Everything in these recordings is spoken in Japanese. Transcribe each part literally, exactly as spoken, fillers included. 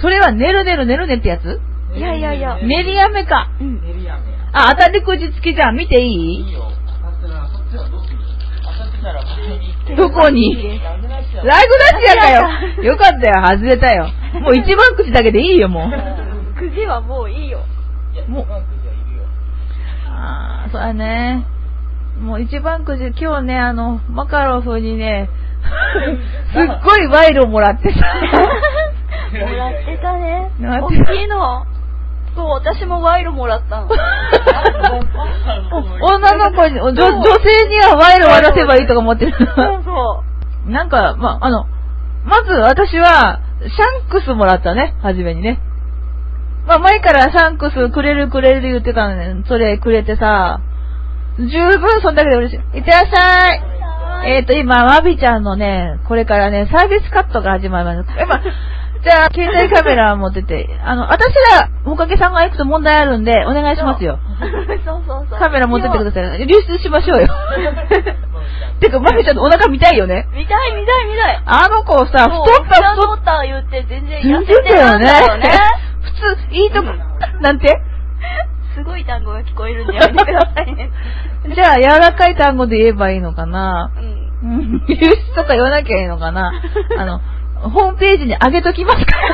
それはねるねるねるねってやつ？ いやいやいや。 練り飴か。 うん。 練り飴。 あ、当たりくじ付きじゃん。見ていい？ いいよ。当たったら、そっちはどこに？当たってたら前に行って。 どこに？ ラグナシア。 ラグナシアかよ。よかったよ。外れたよ。もう一番くじだけでいいよ、もう。 くじはもういいよ。 いや、もう一番くじはいるよ。 あー、そうだね。もう一番くじ、今日ね、あの、マカロフにね、すっごい賄賂もらってさ。 もらってたね。大きいの。そう、私も賄賂もらったの。 女の子に、女、女性には賄賂渡せばいいとか思ってる。 そうそう。 なんか、ま、あの、まず私は、シャンクスもらったね、はじめにね。まあ、前からシャンクスくれるくれる言ってたのね。それくれてさ、十分そんだけで嬉しい。いってらっしゃい。えっと、今、マビちゃんのね、これからね、サービスカットが始まります。やっぱ、じゃあ、携帯カメラ持ってて、あの、私ら、おかげさんがいくつ問題あるんで、お願いしますよ。 そうそうそう。 カメラ持ってってください。流出しましょうよ。てか、マビちゃんのお腹見たいよね。 見たい見たい見たい。 あの子さ、太った太った言って全然痩せてるんだよね。 普通、いいとこ、なんてすごい単語が聞こえるんでやめてくださいね。 じゃあ、柔らかい単語で言えばいいのかな？ うん。 流出とか言わなきゃいいのかな？あの、ホームページに上げときますから。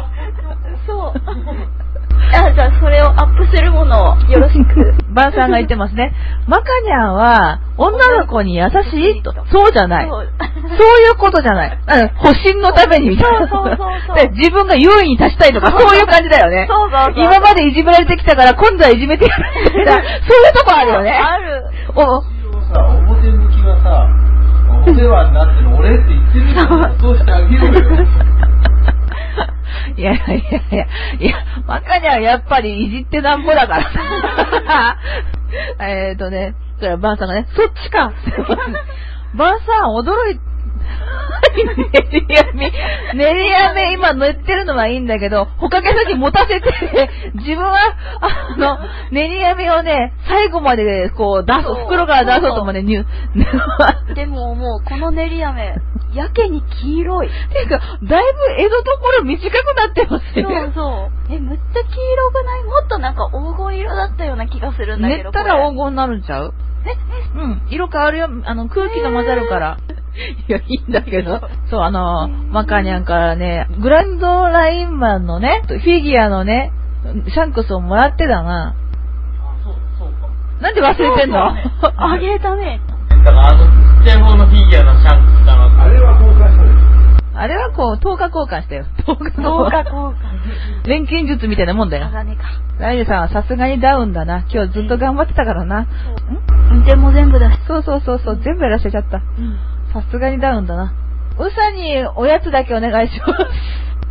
そう。あ、じゃあそれをアップするものをよろしく。 バンさんが言ってますね。マカニャンは女の子に優しいと。そうじゃない。そういうことじゃない。保身のためにみたいな。 そうそうそうそうで自分が優位に立ちたいとか、そういう感じだよね。 そうそうそう。 今までいじめられてきたから今度はいじめてやるみたいな。そういうとこあるよね。 ある。 おさ、表向きはさ、お世話になってる俺って言ってるのに落としてあげるよ。 いやいやいやいや、マカニャンやっぱりいじってなんぼだからさ。えっとね、それはバンさんがね、そっちか。バンさん驚いて、練り飴、練り飴今塗ってるのはいいんだけど、ほかげさんに持たせて、自分は、あの、練り飴をね、最後までこう出す、袋から出そうとまでにゅ、 でももうこの練り飴、やけに黄色い。 ていうか、だいぶ江戸ところ短くなってますね。 そうそう。え、むっちゃ黄色くない？もっとなんか黄金色だったような気がするんだけど。 練ったら黄金になるんちゃう？ え、 うん、色変わるよ。あの、空気が混ざるから。いや、いいんだけど。そう、あの、マカニャンからね、グランドラインマンのね、フィギュアのね、シャンクスをもらってたな。 あ、そう、そうか。 なんで忘れてんの？ あげたね。 だからあの、ちっちゃい方のフィギュアのシャンクスかな。あれは交換したでしょ。 あれはこう、とおか交換したよ。とおか交換。 錬金術みたいなもんだよ。ライルさんはさすがにダウンだな。今日ずっと頑張ってたからな。 運転も全部だし。 そうそうそうそう、全部やらせちゃった。さすがにダウンだな。ウサにおやつだけお願いします。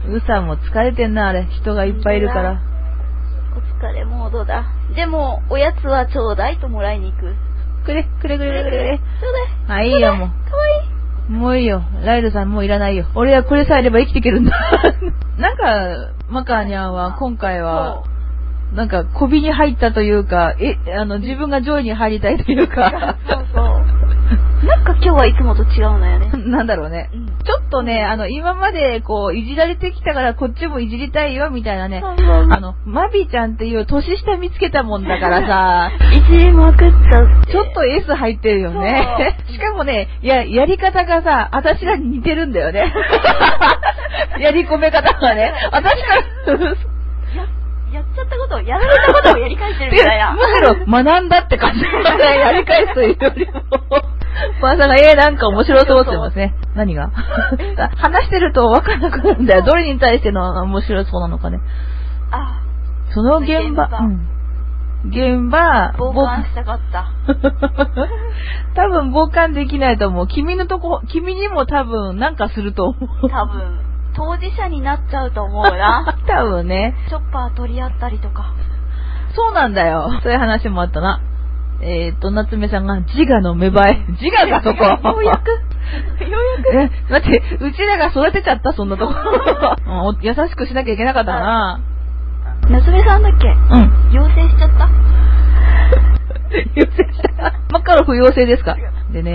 ウサも疲れてんな、あれ。人がいっぱいいるから。 お疲れモードだ。でも、おやつはちょうだいともらいに行く。 くれ、くれくれくれくれ。 ちょうだい。 あ、いいよ、もう。 かわいい。 もういいよ。ライルさんもういらないよ。俺はこれさえあれば生きていけるんだ。なんか、マカニャンは今回は、なんか、小火に入ったというか、え、あの、自分が上位に入りたいというか。 そうそう。なんか今日はいつもと違うのよね。 なんだろうね。うん、ちょっとね、あの、今までこう、いじられてきたからこっちもいじりたいよ、みたいなね。あの、マビちゃんっていう年下見つけたもんだからさ。 いじりまくったって。 ちょっと S 入ってるよね。しかもね、や、やり方がさ、私らに似てるんだよね。やり込め方がね。私からやっちゃったことを、やられたことをやり返してるみたいな。 むしろ学んだって感じで、やり返すというよりも。まあさんが、えー、なんか面白そうって言いますね。何が話してると分からなくなるんだよ。どれに対しての面白そうなのかね。 あその現場、うん。現場、 傍観したかった。 多分傍観できないと思う。君のとこ、君にも多分なんかすると思う。 多分。当事者になっちゃうと思うな。 多分ね。 チョッパー取り合ったりとか。 そうなんだよ。そういう話もあったな。えーっと、夏目さんが自我の芽生え。自我がそこ。 ようやくようやくえ、待って、うちらが育てちゃった、そんなとこ。うん、優しくしなきゃいけなかったかな。 夏目さんだっけ？うん。陽性しちゃった陽性した。マカロフ陽性ですか？でね、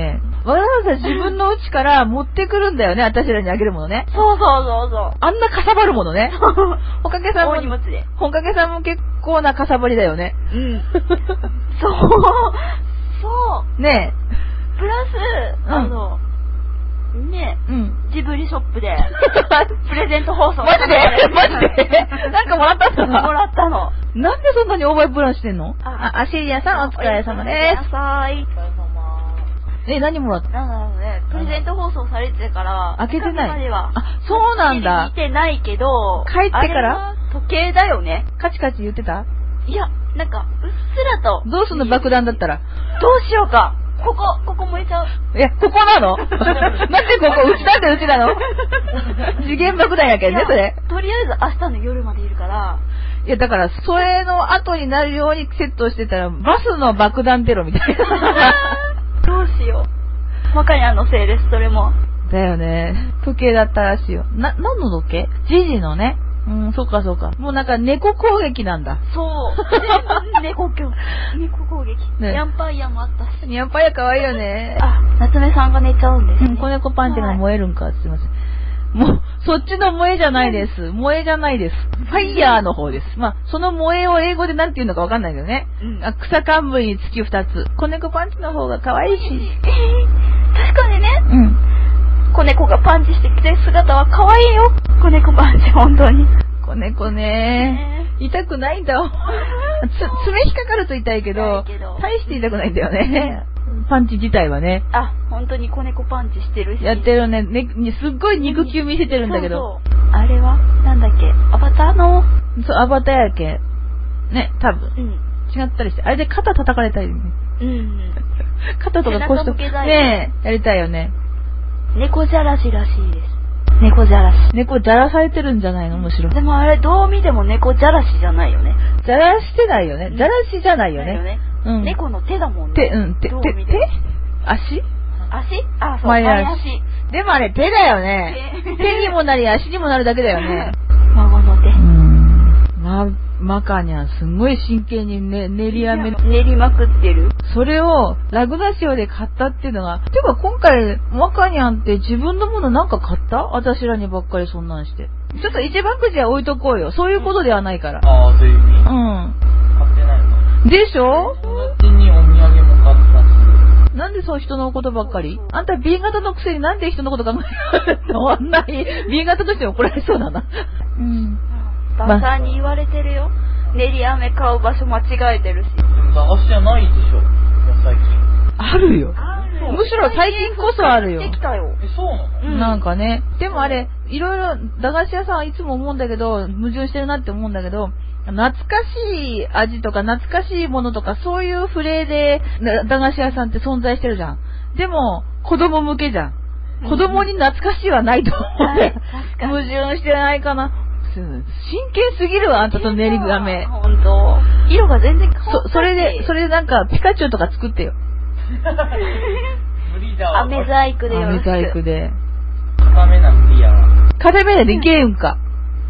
わざわざ自分の家から持ってくるんだよね、私らにあげるものね。 そうそうそうそう。 あんなかさばるものね。おかげさんも、 大荷物で。 おかげさんも結構なかさばりだよね。 うん。そう。そう。 ねプラス、 うんあの、ね、 え。うん。 ジブリショップで、プレゼント放送。 マジでマジでなんかもらったんだもらったの。 なんでそんなにオーバープランしてんの？ ああ、アシリアさんお疲れ様でおやすみなさい。 お疲れ様。 す。え、何もらった？ なんだろうね、プレゼント放送されてから、 開けてない中身まではあ、そうなんだ見。てないけど、 帰ってからあれは時計だよね。 カチカチ言ってた？ いや、なんか、うっすらと。 どうすんの爆弾だったら。 どうしようか。ここ、ここ燃えちゃう。 いや、ここなの？なんでここ、うちなんでうちなの？次元爆弾やけんね、それ。 とりあえず明日の夜までいるから。 いや、だから、それの後になるようにセットしてたら、バスの爆弾テロみたいな。 どうしよう。マカニャンのせいです、それも。 だよね。時計だったらしいよ。な、何の時計？ジジのね。うん、そっかそっか。もうなんか猫攻撃なんだ。 そう。全部猫攻猫攻撃。 ねヤンパイアもあったし。 ニャンパイア可愛いよね。 あ、夏目さんが寝ちゃうんですね。 うん、子猫パンチが燃えるんか、すいません。もう、そっちの萌えじゃないです。萌えじゃないです。ファイヤーの方です。まあ、その萌えを英語でなんて言うのかわかんないけどね。 うんあ、草冠につき二つ。子猫パンチの方が可愛いし。 えー、確かにね。 うん。 子猫がパンチしてきてる姿は可愛いよ。子猫パンチ、本当に。 子猫ね痛くないんだ。つ、爪引っかかると痛いけど、 痛いけど大して痛くないんだよね。パンチ自体はね。 あ、本当に子猫パンチしてるし。 やってるね。ね、すっごい肉球見せてるんだけど。 そうそう。あれはなんだっけアバターの。 そう、アバターやけ。ね、多分。 うん。 違ったりして。あれで肩叩かれたりね。 うん。 肩とか腰とか。 背中向けたいねえ、やりたいよね。 猫じゃらしらしいです。猫じゃらし。 猫じゃらされてるんじゃないのむしろ。 でもあれどう見ても猫じゃらしじゃないよね。 じゃらしてないよね。じゃらしじゃないよね。 ないよね。 うん。 猫の手だもんね。 手、うん、手、手、手どう見ても足足あ、そう、 前足前足。 でもあれ手だよね。 手手にもなり足にもなるだけだよね。 孫の手。 うーん。ま、マカニャンすんごい真剣にね、練り飴の。 練りまくってる。 それをラグナシオで買ったっていうのが、てか今回マカニャンって自分のものなんか買った？私らにばっかりそんなんして。ちょっと一番くじは置いとこうよ。そういうことではないから。 ああ、そういう意味うん。 買ってないの。 でしょ？ 友達にお土産も買ったし。 なんでそう人のことばっかり？あんた ビー 型のくせになんで人のこと考えるの？あんなに ビー 型として怒られそうだな。うん。 バーサーに言われてるよ。練り飴買う場所間違えてるし。 でも駄菓子じゃないでしょ。最近。 あるよ。 あるむしろ最近こそあるよできたよ。 え、そうなの？ うんなんかね。でもあれ、いろいろ、駄菓子屋さんはいつも思うんだけど、矛盾してるなって思うんだけど、懐かしい味とか懐かしいものとかそういうフレーでな駄菓子屋さんって存在してるじゃん。でも、子供向けじゃん。子供に懐かしいはないと思う。 はい確かに矛盾してないかな。真剣すぎるわ、あんたと練り飴。 ほんと。色が全然変わったし。 そ、それで、それでなんか、ピカチュウとか作ってよ。 無理だわ。 飴細工でよろしく。 飴細工で。 固めな無理やわ。 片目でできるんか。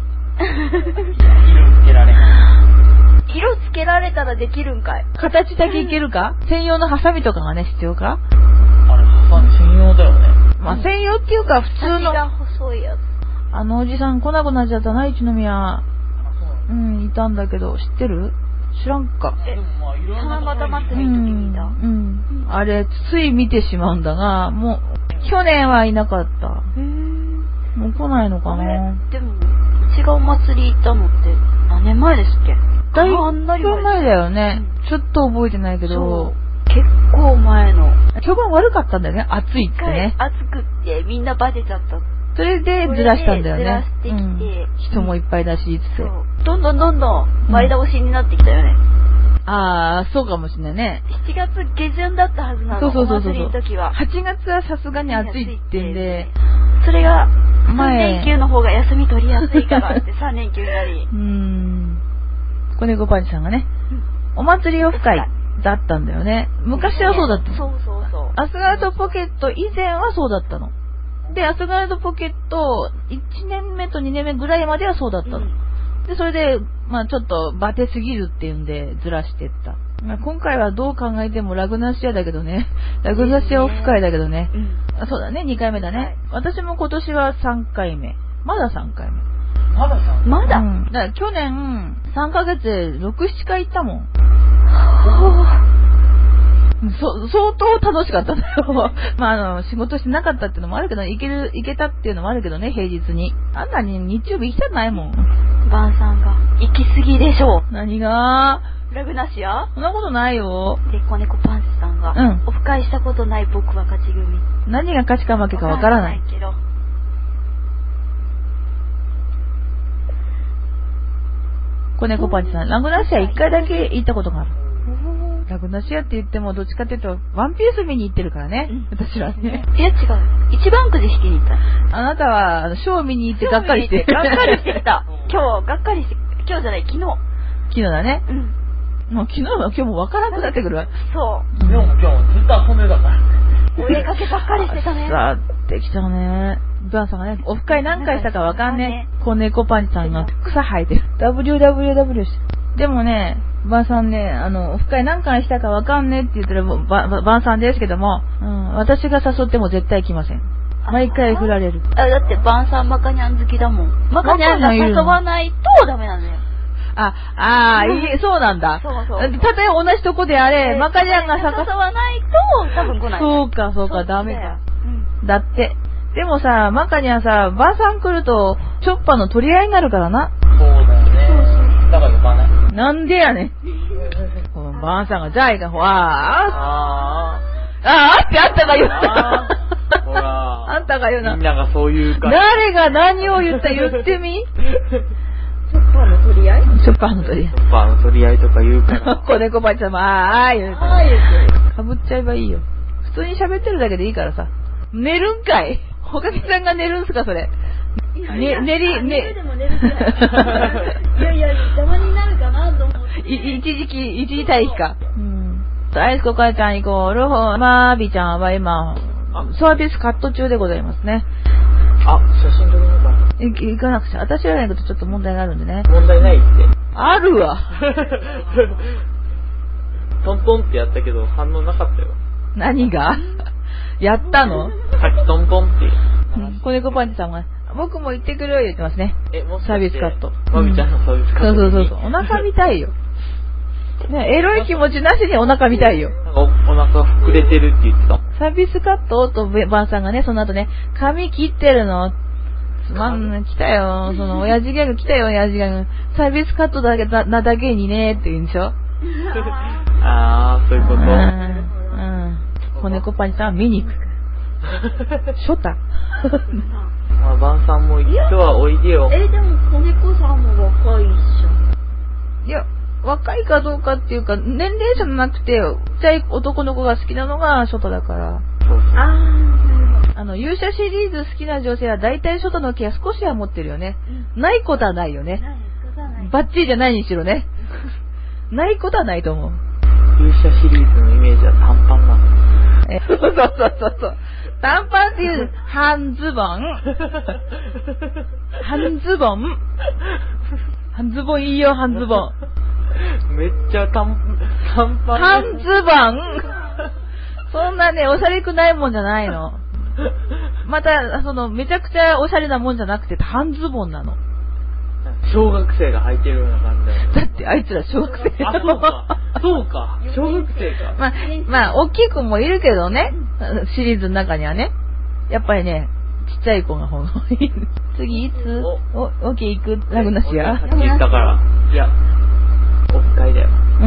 色つけられない。 色つけられたらできるんかい。 形だけいけるか専用のハサミとかがね、必要かあれ、ハサミ専用だよね。 まあ、専用っていうか、普通の。 先が細いやつ。 あのおじさん来なくなっちゃったな、一宮。 あ、そうなの。 うん、いたんだけど、知ってる？知らんか。 えでもまあ、いろんなところに七夕祭りうん、 の時にいたうん。あれ、つい見てしまうんだが、もう、去年はいなかった。 へー。 もう来ないのかあれな。 でも、うちがお祭り行ったのって何年前ですっけ？ だいあんなりぶ前だよね。 うんちょっと覚えてないけそどう、結構前の。 評判悪かったんだよね。暑いってね。 暑くってみんなバテちゃった。 それでずらしたんだよね。 それでずらしてきてうん人もいっぱいだし、つって。 そう。どんどんどんどん前倒しになってきたよね。 ああ、そうかもしれないね。 しちがつ下旬だったはずなの。 そうそうそうそうお祭りの時は。 はちがつはさすがに暑いってんで、 それがさん前連休の方が休み取りやすいからってさん連休になり。 うーん。子猫パンチさんがね、お祭りオフ会だったんだよね。昔はそうだったの。 そうそうそう。 アスガルドポケット以前はそうだったの。で、アスガルドポケットいちねんめとにねんめぐらいまではそうだったの。 うんで、それで、まあちょっとバテすぎるっていうんでずらしてった。 まあ、今回はどう考えてもラグナシアだけどね。ラグナシアオフ会だけどね。 うん、 あ、そうだね、にかいめだね、はい。私も今年はさんかいめ。まださんかいめ。 まださんかいめまだ、 うん、だから去年さんかげつでろく、ななかい行ったもん。そ相当楽しかったんだよ。まあ、あの、仕事してなかったっていうのもあるけど、行ける、行けたっていうのもあるけどね、平日に。あんなに日曜日行きたくないもん。 バンさんが、行き過ぎでしょう。 何がラグナシア？ そんなことないよ。 で、子猫パンチさんが、うん、オフ会したことない僕は勝ち組。 何が勝ちか負けかわからない。 けど。 子猫パンチさん、ラグナシアいっかいだけ行ったことがある。ラグナシアって言ってもどっちかっていうとワンピース見に行ってるからね、うん、私はね。 いや違う、一番くじ引きに行った。 あなたはショー見に行ってがっかりしてがっかりしてきた。今日がっかりして、今日じゃない昨日。 昨日だね。 うん。 もう昨日は今日もわからなくなってくるわ。 そう。 でも今日もずっと遊んでたから。 お出かけばっかりしてたね。 さあできたね。バンさんがね、オフ会何回したかわかんねえ。子猫パンチさんが草生えてる。ダブリューダブリューダブリュー して。でもね、バンさんね、あの、オフ会何回したかわかんねえって言ったら、バ, バンさんですけども、うん、私が誘っても絶対来ません。毎回振られる。 あ、だってバンさんマカニャン好きだもん。マカニャンが誘わないとダメなんだよ。 あ、ああ、いい、そうなんだ。 そうそう。 たとえ同じとこであれ、マカニャンが誘わないと多分来ない。 そうか、そうか、ダメか。うん、だって。でもさ、マカニャンさ、バンさん来ると、チョッパーの取り合いになるからな。 そうだよね。だから呼ばない。 なんでやねん。バンさんが、じゃあいか、ほあああああってあんたが言った。 ほら。 あんたが言うな。 みんながそういうか。 誰が何を言った言ってみチョッパーの取り合いチョッパーの取り合い。 チョッパーの取り合いとか言うから。 子猫パンチさんも、ああ、言うて。 ああ、言うて。 かぶっちゃえばいいよ。普通に喋ってるだけでいいからさ。寝るんかい。ほかきさんが寝るんすか、それ。ね、寝り、ね。 でも寝るくらい。いやいや、邪魔になるかなと思って。 い、一時期、一時待機か。うん。アイスコカちゃんイコール、マービちゃんは今、サービスカット中でございますね。 あ、写真撮りなかった。 行かなくちゃ。私はないことちょっと問題があるんでね。 問題ないって。 あるわ。 トントンってやったけど反応なかったよ。 何がやったの？ さっきトントンって。 うん、子猫パンチさんが、僕も行ってくる言ってますね。 え、もうサービスカット。 マミちゃんのサービスカット。 そうそうそうそう。お腹見たいよ。ね、エロい気持ちなしにお腹見たいよ。 なんか お, お腹膨れてるって言ってた。 サービスカットとバンさんがね、その後ね、髪切ってるの。つまんない、来たよ。その、親父ギャグ来たよ、親父ギャグ。サービスカットだけだ、なだけにね、って言うんでしょあー、そういうこと。うん。 うん。子猫パンチさんは見に行く。ショタ。 まあ、バンさんも今日はおいでよ。 え、でも子猫さんも若いじゃん。 いや、若いかどうかっていうか、年齢じゃなくて、ちっちゃい男の子が好きなのがショタだから。 そうそう。 あー。 あの、勇者シリーズ好きな女性は大体ショタの毛は少しは持ってるよね。うん、ないことはないよね。バッチリじゃないにしろね。ないことはないと思う。 勇者シリーズのイメージは短パンなの。 え、そうそうそうそう。短パンっていう、半ズボン。半ズボン。半ズボンいいよ、半ズボン。 めっちゃ短、短パン。 半ズボンそんなね、おしゃれくないもんじゃないの。また、その、めちゃくちゃおしゃれなもんじゃなくて、半ズボンなの。 小学生が履いてるような感じだよ。 だってあいつら小学生あ、そうか。そうか。小学生か。 まあ、まあ、大きい子もいるけどね。シリーズの中にはね。やっぱりね、ちっちゃい子がほんとに。次いつお、オッケー行くラグナシアさっき言ったから。いや、オフ会だよ。 うん。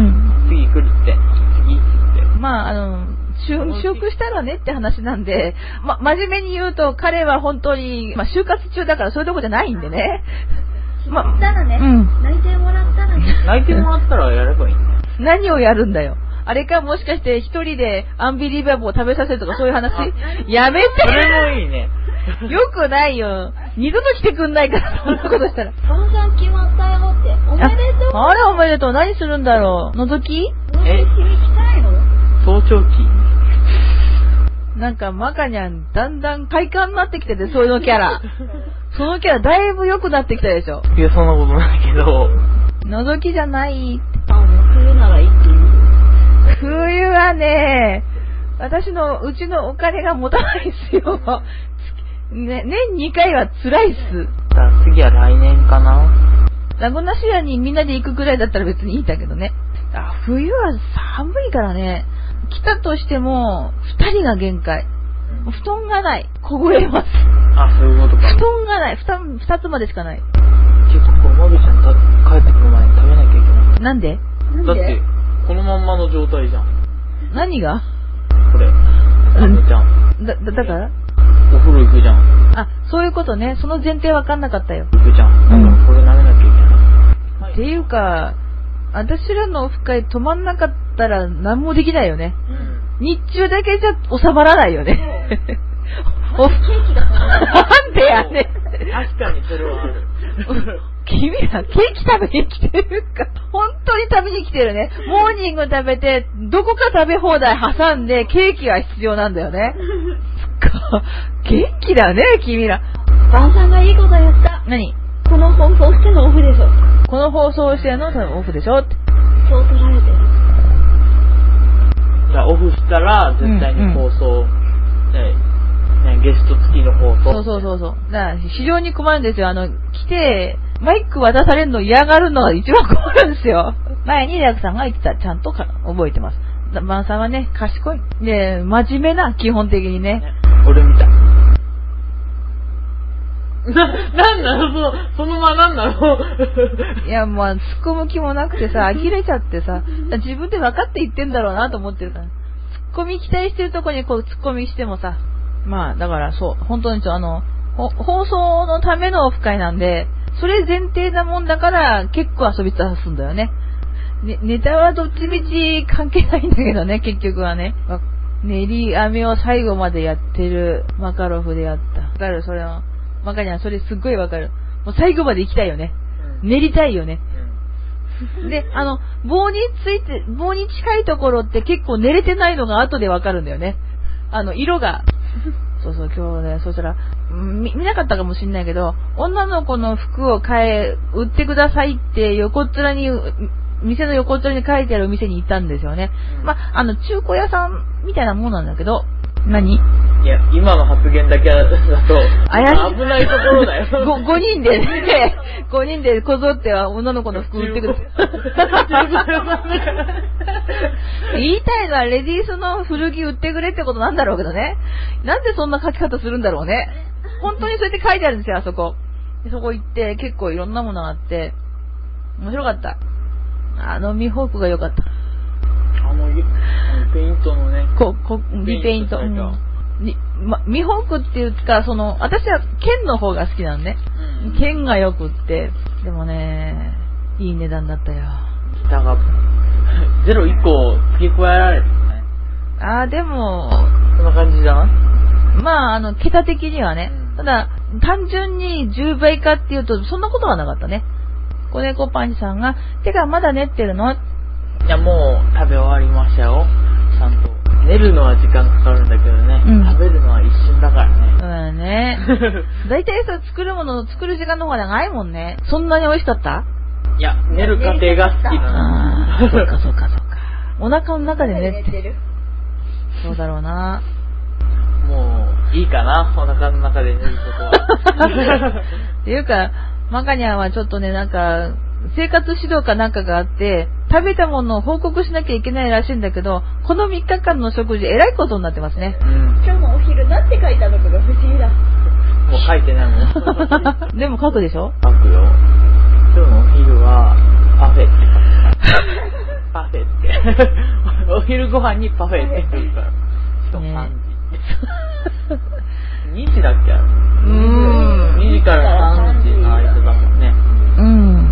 次来るって。次いつって。 まあ、あの、就職したらねって話なんで、ま、真面目に言うと彼は本当に、まあ、就活中だからそういうとこじゃないんでね。 まあ、ったらね、うん、泣いてもらったらね。 泣いてもらったらやればいいね。 何をやるんだよ。あれか、もしかして一人でアンビリバボーを食べさせるとかそういう話やめて。 それもいいね。 よくないよ。二度と来てくんないから、そんなことしたら。 バンさん決まったよって。おめでとう。 あ, あれおめでとう。何するんだろう。覗きえ、 君来たいの早朝期。 なんか、マカニャン、だんだん快感になってきてて、そういうのキャラ。そのキャラ、だいぶ良くなってきたでしょ。 いや、そんなことないけど。 覗きじゃない。 あ、もう冬ならいいって言う。 冬はね、私のうちのお金が持たないっすよ。ね、年にかいは辛いっす。 次は来年かな。 ラゴナシアにみんなで行くぐらいだったら別にいいんだけどね。あ、冬は寒いからね。来たとしてもふたりが限界。布団がない。凍えます。 あ、そういうことか。 布団がない。ふた、二つまでしかない。 結構マビちゃんた帰ってくる前に食べなきゃいけない。 なんで？ だってこのまんまの状態じゃん。 何が？ これ。マビちゃん。 だ、だ、だから？ お風呂行くじゃん。 あ、そういうことね。その前提わかんなかったよ。 行くじゃん。だからこれ舐めなきゃいけない。 っていうか、私らのオフ会止まんなかったら何もできないよね。 うん、 日中だけじゃ収まらないよね。 おケーキがなんでやねん。 確かにそれはある。 君らケーキ食べに来てるか。本当に食べに来てるね。モーニング食べて、どこか食べ放題挟んでケーキが必要なんだよね。元気だね、君ら。 ばあさんがいいこと言った。 何？ この放送してのオフでしょ。 この放送してのオフでしょって。 そう取られてる。 じゃあオフしたら絶対に放送、うんうん、ねね、ゲスト付きの放送。 そうそうそうそう。だから非常に困るんですよ。あの、来て、マイク渡されるの嫌がるのが一番困るんですよ。前にリアクさんが言ってた。ちゃんとか覚えてます。バンさんはね、賢い。で、真面目な、基本的にね。 ね、俺みたい。な、なんなのその、その間なんなのいや、まあ、突っ込む気もなくてさ、呆れちゃってさ、自分で分かって言ってんだろうなと思ってるから。突っ込み期待してるとこにこう突っ込みしてもさ、まあ、だからそう、本当にあの、放送のためのオフ会なんで、それ前提なもんだから結構遊び出すんだよね。ね、ネタはどっちみち関係ないんだけどね、結局はね。練り飴を最後までやってるマカロフでやった。わかる？それは。マカニャン、それすっごいわかる。もう最後まで行きたいよね。うん、練りたいよね。うん、で、あの、棒について、棒に近いところって結構練れてないのが後でわかるんだよね。あの、色が。そうそう、今日ね、そしたら、見、見なかったかもしんないけど、女の子の服を買え、売ってくださいって横っ面に、店の横っ面に書いてあるお店に行ったんですよね。うん、ま、あの、中古屋さんみたいなもんなんだけど、何？ いや、今の発言だけだと、危ないところだよ。 ご、ごにんでね、ごにんでこぞっては女の子の服売ってください。言いたいのはレディースの古着売ってくれってことなんだろうけどね。なんでそんな書き方するんだろうね。本当にそうやって書いてあるんですよ、あそこ。でそこ行って結構いろんなものがあって、面白かった。あのミホークが良かった。 あの、ペイントのね。 こ、こ、リペイント。うんにま、ミホークっていうか、その、私は剣の方が好きなのね。うん、剣がよくって、でもね、いい値段だったよ。 ギターが、ゼロいっこ付け加えられるね。 あー、でも、 そんな感じじゃない？ まあ、あの、桁的にはね。 うん、 ただ、単純にじゅうばいかっていうと、そんなことはなかったね。子猫パンチさんが、てか、まだ練ってるの？ いや、もう食べ終わりましたよ。ちゃんと。練るのは時間かかるんだけどね、うん、食べるのは一瞬だからね。 そうだね。だいたいさ、作るものの作る時間の方が長いもんね。そんなに美味しかった？ いや、練る過程が好きなの。ああ、そうかそうかそうか。お腹の中で練ってる。そうだろうな。 もう、いいかな、お腹の中で練ることは。 っていうか、マカニャンはちょっとね、なんか、生活指導かなんかがあって、食べたものを報告しなきゃいけないらしいんだけど、このみっかかんの食事、えらいことになってますね。 うん、今日のお昼、なんて書いたのかが不思議だ。 もう書いてないもん。 でも書くでしょ？ 書くよ。今日のお昼は、パフェって書く。パフェって。お昼ご飯にパフェって書くから。しかもさんじ。にじだっけ？うーん。にじからさんじの間だもんね。 うん。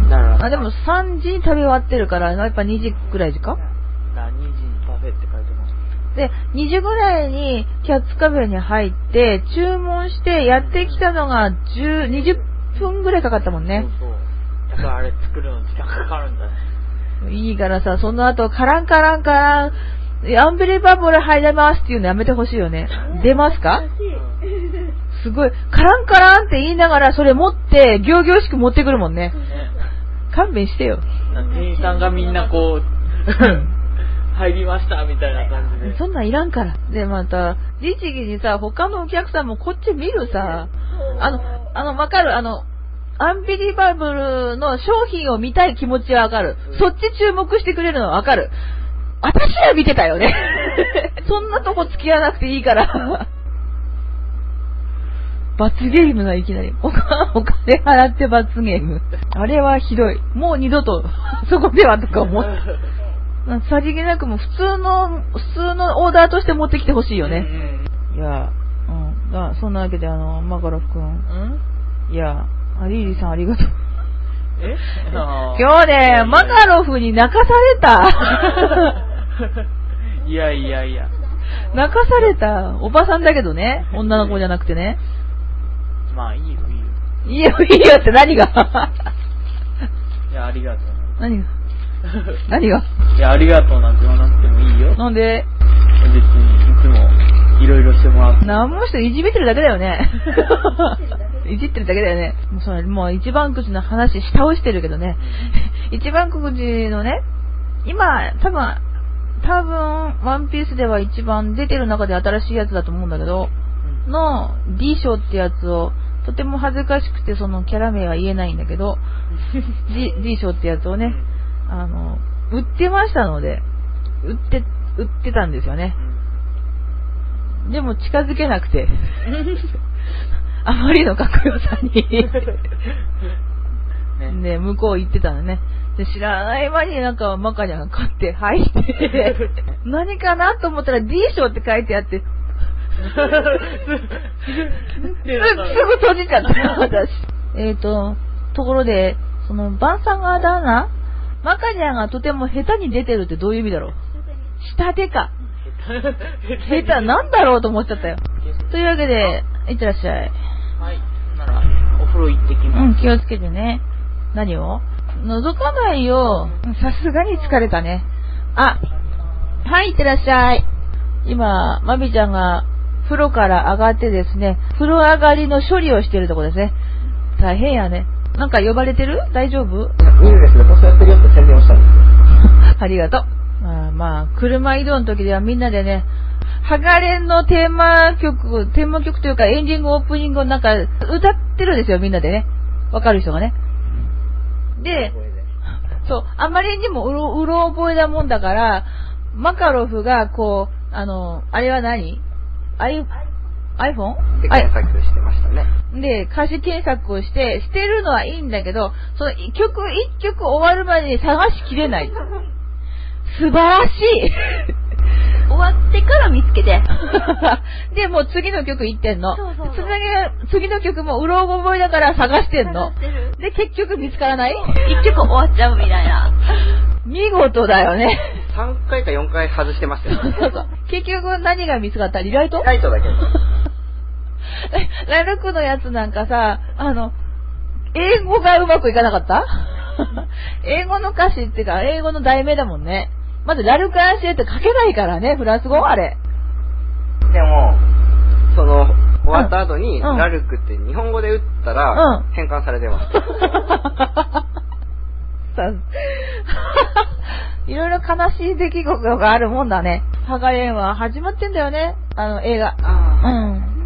だからあ、でもさんじに食べ終わってるから、やっぱにじくらい時か？ だ、にじにパフェって書いてます。 で、にじぐらいにキャッツカフェに入って、注文してやってきたのがじゅう、にじゅっぷんぐらいかかったもんね。 そうそう。やっぱあれ作るの時間かかるんだね。 いいからさ、その後、カランカランカラン、アンビリバブル入れますっていうのやめてほしいよね。出ますか？すごい、カランカランって言いながらそれ持って、行々しく持ってくるもんね。勘弁してよ。 店員さんがみんなこう、 入りましたみたいな感じで。 そんなんいらんから。で、また、律儀にさ、他のお客さんもこっち見るさ、あの、あの、わかる、あの、アンビリバブルの商品を見たい気持ちはわかる。そっち注目してくれるのはわかる。私は見てたよね。そんなとこ付き合わなくていいから。罰ゲームないきなり。お金、お金払って罰ゲーム。あれはひどい。もう二度と、そこではとか思う。さりげなくも普通の、普通のオーダーとして持ってきてほしいよね。いや、うん。あ、そんなわけであの、マカロフくん。んいや、あ、リリーさんありがとう。 え今日ね、マカロフに泣かされた。 いやいやいや。 泣かされた。おばさんだけどね。女の子じゃなくてね。 まあいいよいいよ。 いいよいいよって何がいや、ありがとう。 何が何がいや、ありがとうなんて言わなくてもいいよ。 なんで別に、いつも、いろいろしてもらって。 なんも人いじめてるだけだよね。いじってるだけだよね。もうそれ、もう一番くじの話下をしてるけどね。一番くじのね、今、多分、多分、ワンピースでは一番出てる中で新しいやつだと思うんだけど、の D 賞ってやつを、とても恥ずかしくてそのキャラ名は言えないんだけど、D, D 賞ってやつをね、あの、売ってましたので、売って、売ってたんですよね。でも近づけなくて、あまりのかっこよさに、ね、向こう行ってたのね。で、知らない間になんかマカニャが買って入って、何かなと思ったら D 賞って書いてあって、すぐ閉じちゃった、私。えっと、ところで、その、バンサンガーダーナマカニャがとても下手に出てるってどういう意味だろう。下手か。下手なんだろうと思っちゃったよ。というわけで、いってらっしゃい。 はい。なら、お風呂行ってきます。 うん、気をつけてね。何を覗かないよ。さすがに疲れたね。あ、はい、いってらっしゃい。今、マミちゃんが風呂から上がってですね、風呂上がりの処理をしているところですね。大変やね。なんか呼ばれてる？大丈夫？ いいですね、こうやってるよって宣伝をしたんですよ。 ありがとう。まあ、まあ、車移動の時ではみんなでね、ハガレンのテーマ曲、テーマ曲というかエンディングオープニングをなんか歌ってるんですよ、みんなでね。わかる人がね。で、そう、あまりにもうろ、うろ覚えだもんだから、マカロフがこう、あの、あれは何？アイ、iPhone？ で、検索してましたね。 で、歌詞検索をして、してるのはいいんだけど、その一曲一曲終わるまでに探しきれない。素晴らしい終わってから見つけて。 で、もう次の曲行ってんの。 そうそうそう次、次の曲もうろ覚えだから探してんの。 探してるで、結局見つからない？ 一曲終わっちゃうみたいな。 見事だよね。 さんかいかよんかい外してましたよ。 そうそう。結局何が見つかった？リライト？ ライトだけど。 ラルクのやつなんかさ、あの、英語がうまくいかなかった？英語の歌詞っていうか、英語の題名だもんね。まずラルクアンシエって書けないからね、フランス語あれ。 でも、その、終わった後に、 うん、 ラルクって日本語で打ったら、 うん、 変換されてます。 いろいろ悲しい出来事があるもんだね。ハガレンは始まってんだよね、あの映画。 あうん。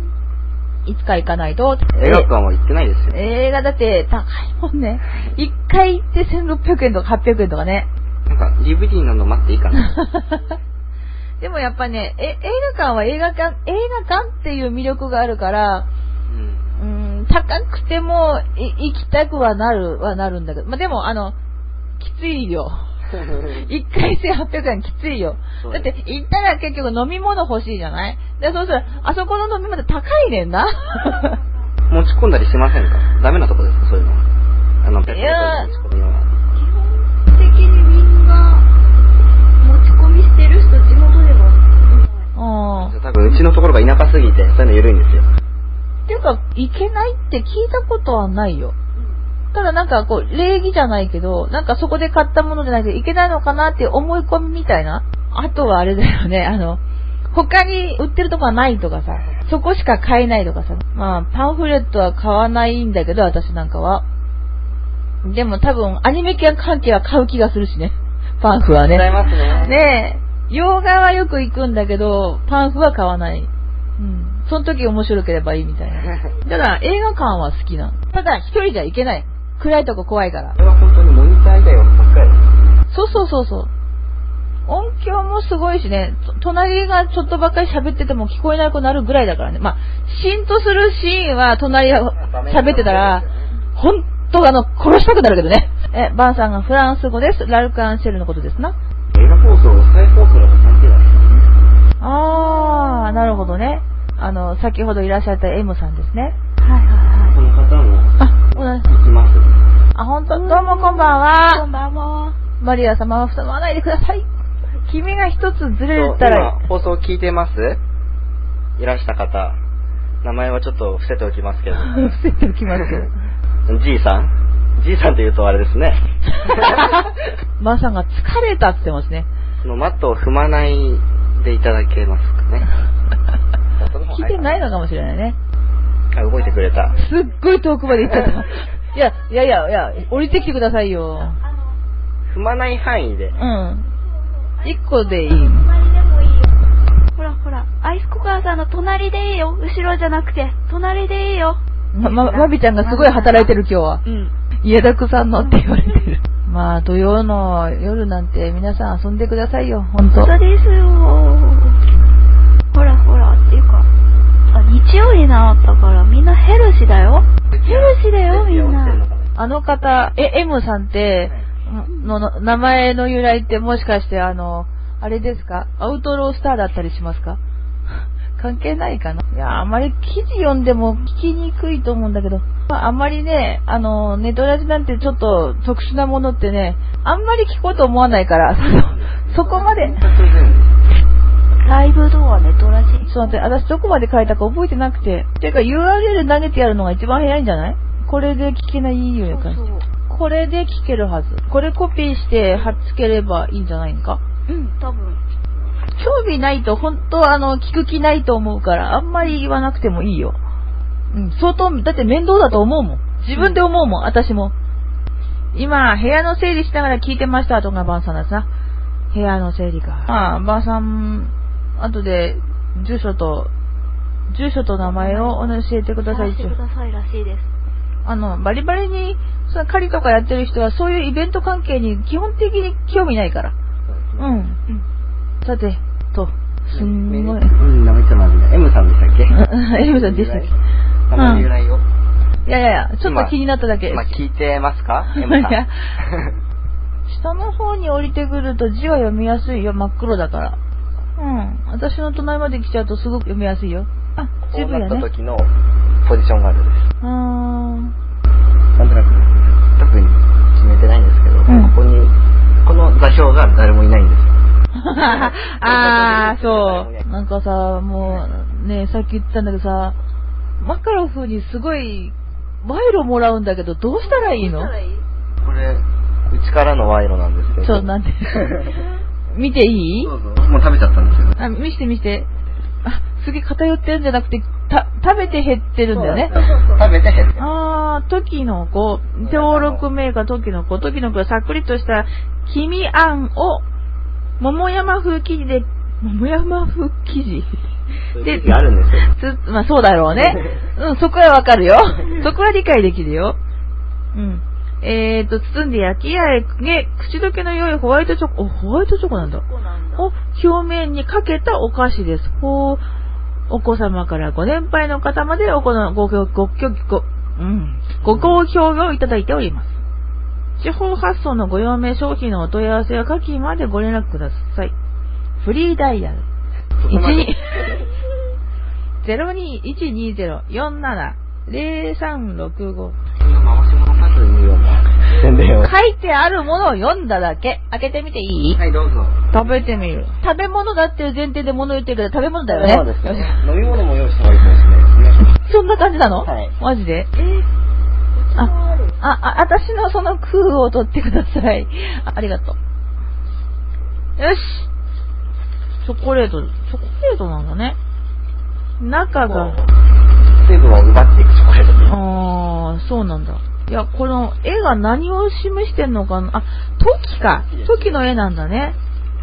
いつか行かないと。 映画館は行ってないですよ。 映画だって高いもんね。一回行ってせんろっぴゃくえんとかはっぴゃくえんとかね。 なんか ディーブイディー なの待っていいかな。 でもやっぱね、え、映画館は映画館、映画館っていう魅力があるから、うん、うん高くても行きたくはなる、はなるんだけど、まあ、でもあの、きついよ。一回せんはっぴゃくえんきついよ。だって行ったら結局飲み物欲しいじゃない？で、そうすると、あそこの飲み物高いねんな。 持ち込んだりしませんか？ダメなとこですか、そういうのは。あの、ペットボトル持ち込むような。 基本的にみんな持ち込みしてる人地元ではうん。 多分うちのところが田舎すぎて、そういうの緩いんですよ。 っていうか、行けないって聞いたことはないよ。ただなんかこう、礼儀じゃないけど、なんかそこで買ったものじゃないといけないのかなって思い込みみたいな。あとはあれだよね、あの、他に売ってるとこはないとかさ、そこしか買えないとかさ。まあ、パンフレットは買わないんだけど、私なんかは。でも多分、アニメ系関係は買う気がするしね。パンフはね。 ございますね。 ね洋画はよく行くんだけど、パンフは買わない。うん。その時面白ければいいみたいな。ただ、映画館は好きなの。ただ、一人じゃ行けない。暗いとこ怖いから。 これは本当にモニター以外はばっかり。 そうそうそうそう。音響もすごいしね、隣がちょっとばっかり喋ってても聞こえなくなるぐらいだからね。まあ、シーンとするシーンは隣が喋ってたら、ほんとあの、殺したくなるけどね。え、バンさんがフランス語です。ラルク・アンシェルのことですな。 映画放送、再放送だと関係ないですね。 あー、なるほどね。あの、先ほどいらっしゃった M さんですね。 はいはいはい。 この方も、 あ、 行きます。 あ、ほんと、どうもこんばんは。 こんばんは。 マリア様は頼まないでください。君が一つずれたら。 今、放送聞いてます？いらした方。名前はちょっと伏せておきますけど。 伏せておきますけど。 じいさんじいさんって言うとあれですね。 マーさんが疲れたって言ってますね。 そのマットを踏まないでいただけますかね。 聞いてないのかもしれないね。 あ、動いてくれた。 すっごい遠くまで行っちゃった。いや、いやいやいや、降りてきてくださいよ。 踏まない範囲で。 うん。一個でいい。 隣でもいいよ。ほらほら、アイスコカーさんの隣でいいよ。後ろじゃなくて、隣でいいよ。 ま、ま、まびちゃんがすごい働いてる今日は。 うん。 家田くさんのって言われてる。まあ、土曜の夜なんて皆さん遊んでくださいよ、ほんと。 そうですよ。ほらほら、っていうか、あ、日曜になったからみんなヘルシーだよ。ヘルシーだよ、みんな。 あの方、え、M さんって、のの名前の由来ってもしかしてあの、あれですか？アウトロースターだったりしますか？関係ないかな。いや、あんまり記事読んでも聞きにくいと思うんだけど、まあ、あんまりね、あの、ネトラジなんてちょっと特殊なものってね、あんまり聞こうと思わないから、そこまで。 ライブドアネトラジ？ そうだって、私どこまで書いたか覚えてなくて。てか ユーアールエル 投げてやるのが一番早いんじゃない？これで聞けないような感じ。そうそう、これで聞けるはず。これコピーして貼っつければいいんじゃないんか？ うん、多分。 興味ないと本当あの聞く気ないと思うからあんまり言わなくてもいいよ。うん、相当だって面倒だと思うもん。自分で思うもん、私も。今部屋の整理しながら聞いてましたとかバンさんださ。部屋の整理か。ああ、バンさん後で住所と住所と名前を教えてください。 教えてくださいらしいです。 あのバリバリにその狩りとかやってる人はそういうイベント関係に基本的に興味ないから。うん。うん。さてとすんごい。 うん、名前ちょっと待って。M さんでしたっけ ？M さんでしたっけ？ 名前由来を。 いやいやいや、ちょっと気になっただけ。 今聞いてますか？ M さん。 下の方に降りてくると字は読みやすいよ、真っ黒だから。うん。私の隣まで来ちゃうとすごく読みやすいよ。あ、十分やね。 こうなった時のポジションガードです。 うーん。 なんとなく特に決めてないんですけど、うん、ここにこの座標が誰もいないんですよ。 ああ、そう。なんかさ、もうね、さっき言ってたんだけどさ、マカロフにすごい賄賂もらうんだけど、どうしたらいいの？ これうちからの賄賂なんですけど。 そうなんで。見ていい？ どうぞ。もう食べちゃったんですよね。 あ、見して見して。あ、すげえ偏ってるんじゃなくて、た食べて減ってるんだよね。 食べて減ってる。 あー、時の子、登録メーカー時の子、時の子はさっくりとした黄身あんを桃山風生地で、桃山風生地で、あるんですよ。 つ、まあそうだろうね。うん、そこはわかるよ。そこは理解できるよ。うん。えーと、包んで焼き上げ、口どけの良いホワイトチョコ、お、ホワイトチョコなんだ。を表面にかけたお菓子です。ほう、お子様からご年配の方までおこのご、ご、ご、ご、ご、うん、ご好評をいただいております。地方発送のご用命商品のお問い合わせは下記までご連絡ください。フリーダイヤル。ゼロにいちにゼロよんななゼロさんろくご。 回し物パスにような宣伝を。 書いてあるものを読んだだけ。開けてみていい？ はい、どうぞ。 食べてみる。食べ物だっていう前提で物言ってるけど、食べ物だよね。 そうですね。飲み物も用意した方がいいかもしれないですね。 そんな感じなの？ はい。 マジで？ えー、 あ、あ、あ、私のその空を取ってください。あ、ありがとう。よし。チョコレート、チョコレートなんだね。中が。 水分を奪っていくチョコレートです。 あー、そうなんだ。いや、この絵が何を示してんのかな。あ、トキか。トキの絵なんだね。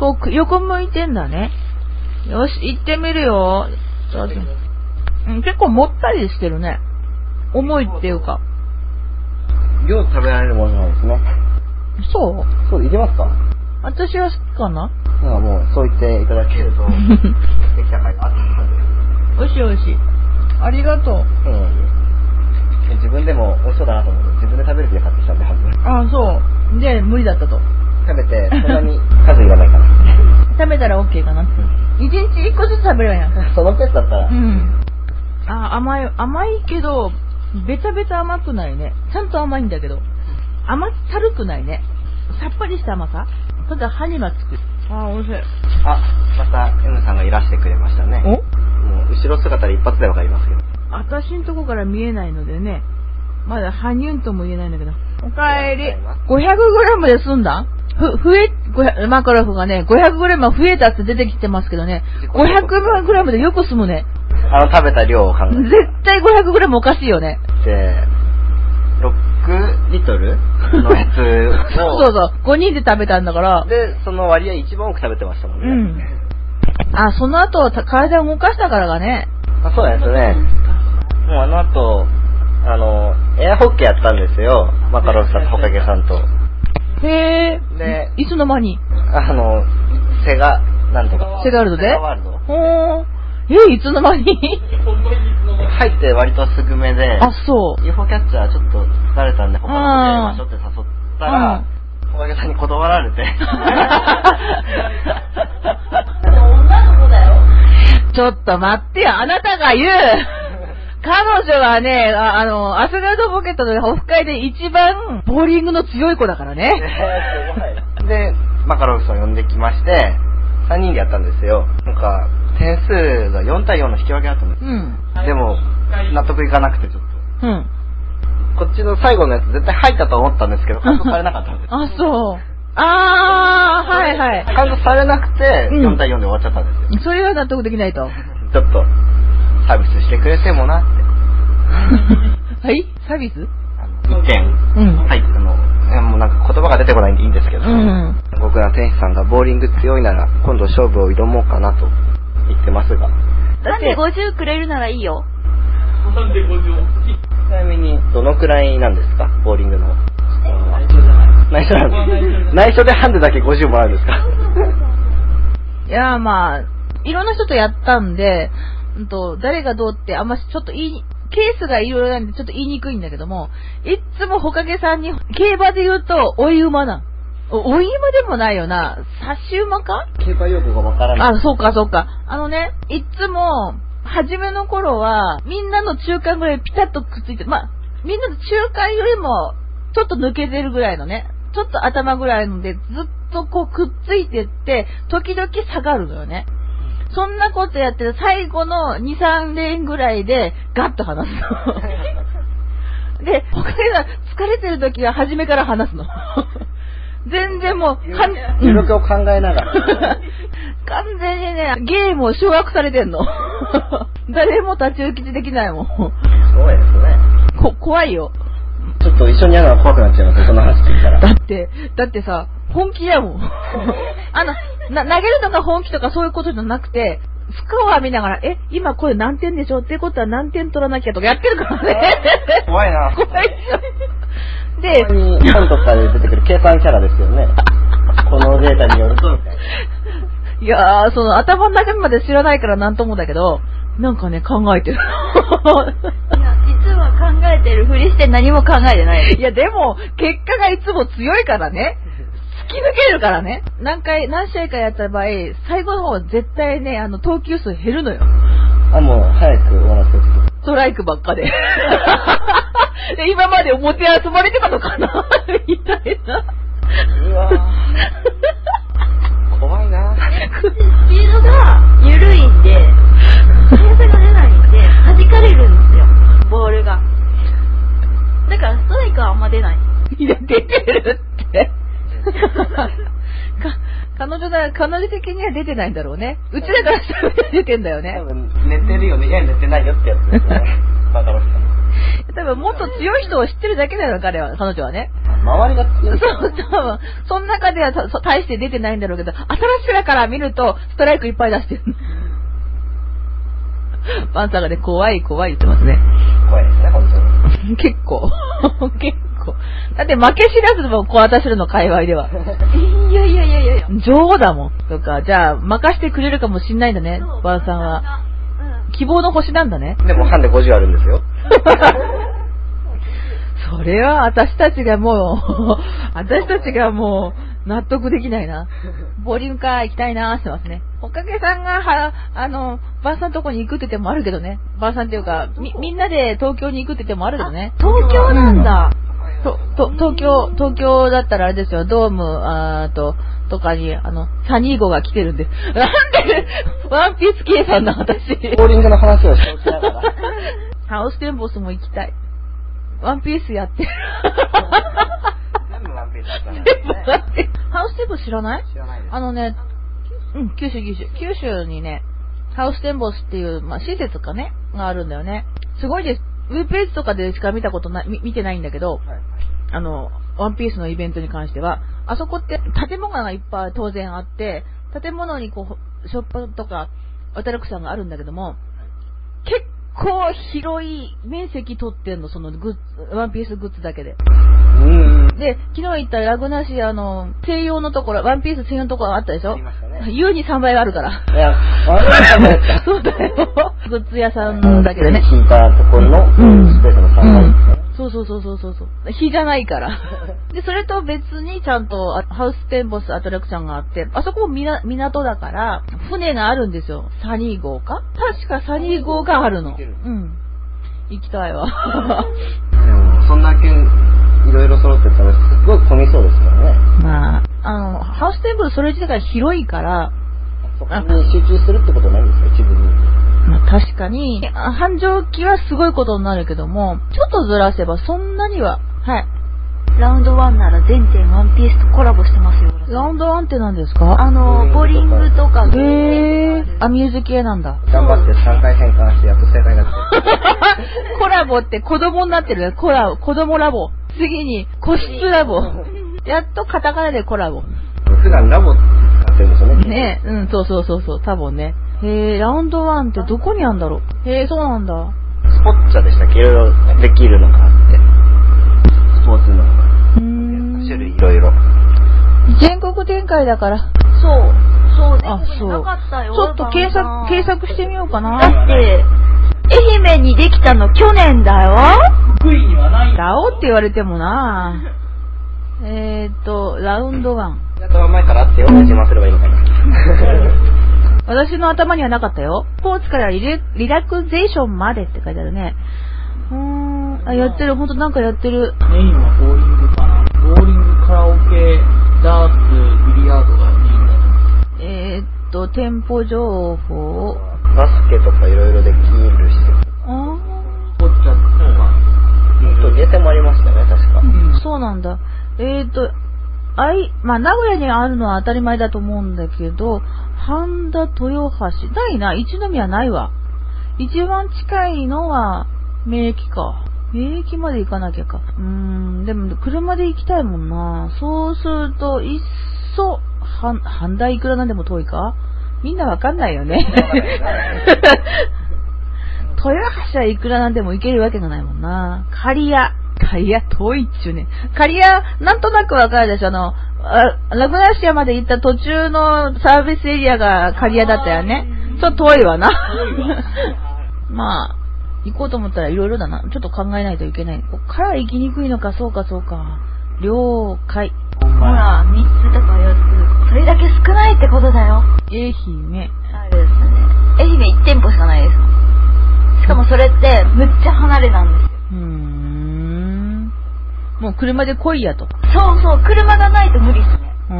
こう、横向いてんだね。よし、行ってみるよ。うん、結構もったりしてるね。重いっていうか。 量食べられるものなんですね。 そうそう、いけますか？ 私は好きかな。 まあもう、そう言っていただけると、できた回があったので。 おいしいおいしい。ありがとう。 そうなんです。自分でも美味しそうだなと思って、自分で食べる気で買ってきたんで、半分。 ああ、そう。で、無理だったと。 食べて、そんなに数いらないかな。 食べたら OK かな。一、うん、日一個ずつ食べればいいやん。 そのペースだったら。 うん。あ、甘い、甘いけど、ベタベタ甘くないね。ちゃんと甘いんだけど。甘ったるくないね。さっぱりした甘さ。ただ歯にはつく。ああ、美味しい。 あ、また M さんがいらしてくれましたね。 お？ もう後ろ姿で一発でわかりますけど。 私んとこから見えないのでね。まだハニュンとも言えないんだけど。おかえり。ごひゃくグラム で済んだ？ふ、増え、マカロフがね、ごひゃくグラム 増えたって出てきてますけどね。ごひゃくグラム でよく済むね。 あの食べた量を考えて。 絶対 ごひゃくグラム おかしいよね。 で、ろくリットルのやつを。 そうそう。ごにんで食べたんだから。 で、その割合一番多く食べてましたもんね。 うん。あ、その後、体を動かしたからがね。 あ、そうですね。もうあの後、あの、エアホッケーやったんですよ。マカロフさんとホカゲさんと。 へー。 で、 いつの間にあの、セガ、なんとか。 セガワールドでセガワールド。 ほー。え、いつの間に入って割とすぐめで。 あ、そう。 ユーフォー キャッチャーちょっと疲れたんで他のことやりましょうって誘ったら、ホカゲさんに断られて。 女の子だよ。 ちょっと待ってよ、あなたが言う彼女はね、あ, あの、アスガードポケットのオフ会で一番ボーリングの強い子だからね。 すごい。で、マカロフさん呼んできまして、さんにんでやったんですよ。なんか、点数がよんたいよんの引き分けだったんです。 うん。 でも、納得いかなくてちょっと。 うん。 こっちの最後のやつ絶対入ったと思ったんですけど、カウントされなかったんです。 あ、そう。あー、はいはい。 カウントされなくて、よんたいよんで終わっちゃったんですよ。 それは納得できないと。 ちょっと、サービスしてくれてもなって。 はいサービスあの一件、 うん、 はい、あの、もうなんか言葉が出てこないんでいいんですけど、うん、僕ら店主さんがボーリング強いなら、今度勝負を挑もうかなと言ってますが。 さんでごじゅうくれるならいいよ。 さんでごじゅうちなみに、どのくらいなんですかボーリングの。内緒なんです。内緒でハンデだけごじゅうもらうんですかいや、まあ、いろんな人とやったんで、うんと、誰がどうってあんまちょっと言い、ケースがいろいろなんでちょっと言いにくいんだけども、いっつもホカゲさんに、競馬で言うと、追い馬な。追い馬でもないよな。差し馬か？ 競馬用語がわからない。 あ、そうかそうか。あのね、いっつも、初めの頃は、みんなの中間ぐらいピタッとくっついて、まあ、みんなの中間よりも、ちょっと抜けてるぐらいのね、ちょっと頭ぐらいので、ずっとこうくっついてって、時々下がるのよね。そんなことやってる最後のに、さんレーンぐらいでガッと離すの。で、他が疲れてる時は初めから離すの。全然もう、かん、 余力を考えながら。 完全にね、ゲームを掌握されてんの。誰も立ち行きできないもん。 そうですね。 こ、怖いよ。 ちょっと一緒にやるのは怖くなっちゃいますよ、その話聞いたら。 だって、だってさ、本気やもん。あの、な、投げるのが本気とかそういうことじゃなくて、スコア見ながら、え、今これ何点でしょってことは何点取らなきゃとかやってるからね。 怖いな。 怖いでしょ。で、 本とかで出てくる計算キャラですよね。このデータによると、みたいな。 いやー、その頭の中身まで知らないからなんともだけど、なんかね、考えてる。いや、実は考えてるふりして何も考えてない。 いや、でも、結果がいつも強いからね。突き抜けるからね。何回、何試合かやった場合、最後の方は絶対ね、あの、投球数減るのよ。 あ、もう、早く終わらせて。 ストライクばっかで。で今まで表集まれてたのかなみたいな。 うわ怖いな。 スピードが緩いんで、速さが出ないんで、弾かれるんですよ、ボールが。だからストライクはあんま出ない。 いや、出てるって。か彼女だ、彼女的には出てないんだろうね。うちだから出てんだよね。 多分寝てるよね。いや、寝てないよってやつですね。バカロスさん。 多分もっと強い人を知ってるだけだよ、彼は、彼女はね。 周りが強い。 そう、多分、その中では大して出てないんだろうけど、新しくだから見ると、ストライクいっぱい出してる。パンサーがね、怖い怖い言ってますね。 怖いですね、本当に。 結構。結構。だって負け知らずもこう私らの界隈では。 いやいやいやいやいや。 女王だもん。とか、じゃあ、任してくれるかもしんないんだね、バンさんは。希望の星なんだね。 でもハンデごじゅうあるんですよ。 それは私たちがもう、私たちがもう、納得できないな。ボリュームカー行きたいなーしてますね。おかげさんが、は、あの、バーさんとこに行くって手もあるけどね。バーさんっていうか、み、みんなで東京に行くって手もあるけどね。 東京なんだ。 と、と、東京、東京だったらあれですよ、ドーム、あーと、とかに、あの、サニー号が来てるんで。なんで、ワンピース計算の私。 ボーリングの話をしておきながら。 ハウステンボスも行きたい。ワンピースやってる。 全部ワンピースやったんですね。 ハウステンボス知らない？ 知らないです。 あのね、うん、九州、九州。九州にね、ハウステンボスっていう、まあ、施設かね、があるんだよね。すごいです。ウェブページとかでしか見たことない、見てないんだけど、はい、あの、ワンピースのイベントに関しては、あそこって建物がいっぱい当然あって、建物にこう、ショップとか、アトラクションがあるんだけども、結構広い面積取ってんの、そのグッズ、ワンピースグッズだけで。 うんで、昨日行ったラグナシアの専用のところ、ワンピース専用のところあったでしょ？優にさんばいあるから。 いや、あれはさんばいやった。 そうだよ。グッズ屋さんだけどね。 引いたところのスペースのさんばいですね。 そうそうそうそうそうそう。日じゃないから。で、それと別にちゃんとハウステンボスアトラクションがあって、あそこもみな港だから、船があるんですよ。サニー号か？確かサニー号があるの。うん。行きたいわ。 でも、そんだけいろいろ揃ってたらすっごい混みそうですからね。 まあ、あの、ハウステンボスそれ自体が広いから、 そこに集中するってことないんですか、一部に。 まあ確かに、繁盛期はすごいことになるけども、ちょっとずらせばそんなには、はい。 ラウンドワンなら全店ワンピースとコラボしてますよ。 ラウンドワンって何ですか？ あの、ボーリングとか。 へー、アミューズ系なんだ。 頑張ってさんかい変換してやっと正解になって。 コラボって子供になってるね。コラボ、子供ラボ。次に個室ラボ。やっとカタカナでコラボ。 普段ラボ使ってるんですよね。 ねえ、うん、そうそうそうそう、多分ね。へー、ラウンドワンってどこにあるんだろう。へー、そうなんだ。 スポッチャでしたっけ？いろいろできるのがあって。スポーツの。 うーん。 種類いろいろ。 全国展開だから。 そう、そうです。 あ、そう。 なかったよ。 ちょっと検索、検索してみようかな。 だって、愛媛にできたの去年だよ。 福井にはない。 ラオって言われてもなえーっと、ラウンドワン。 あとは前からあってよ。自慢すればいいのかな。 私の頭にはなかったよ。スポーツからリレリラクゼーションまでって書いてあるね。うーん。あ、やってる。ほんとなんかやってる。 メインはボーリングかな。ボーリング、カラオケ、ダーツ、ビリヤードがメインだと。 えーっと、店舗情報。 バスケとかいろいろできる施設。 あスポッチャとか。 うん。ゲーセンもありましたね、確か。 うん、そうなんだ。えーっと、あい、まあ、名古屋にあるのは当たり前だと思うんだけど、半田豊橋。ないな。一宮ないわ。一番近いのは、名駅か。名駅まで行かなきゃか。うーん、でも、車で行きたいもんな。そうすると、いっそ、は、半田いくらなんでも遠いか？みんなわかんないよね。豊橋はいくらなんでも行けるわけがないもんな。刈谷。刈谷遠いっちゅうね。刈谷、なんとなくわかるでしょ。あの、あラグナシアまで行った途中のサービスエリアが刈谷だったよね。ちょっと遠いわな。まあ、行こうと思ったらいろいろだな。ちょっと考えないといけない。こっから行きにくいのか、そうかそうか。了解。 ほら、みっつとかよっつ。それだけ少ないってことだよ。 愛媛。 そうですね。愛媛いち店舗しかないですもん。しかもそれってむっちゃ離れなんですよ。 うーん。もう車で来いやと。 そうそう、車がないと無理ですね。 うん。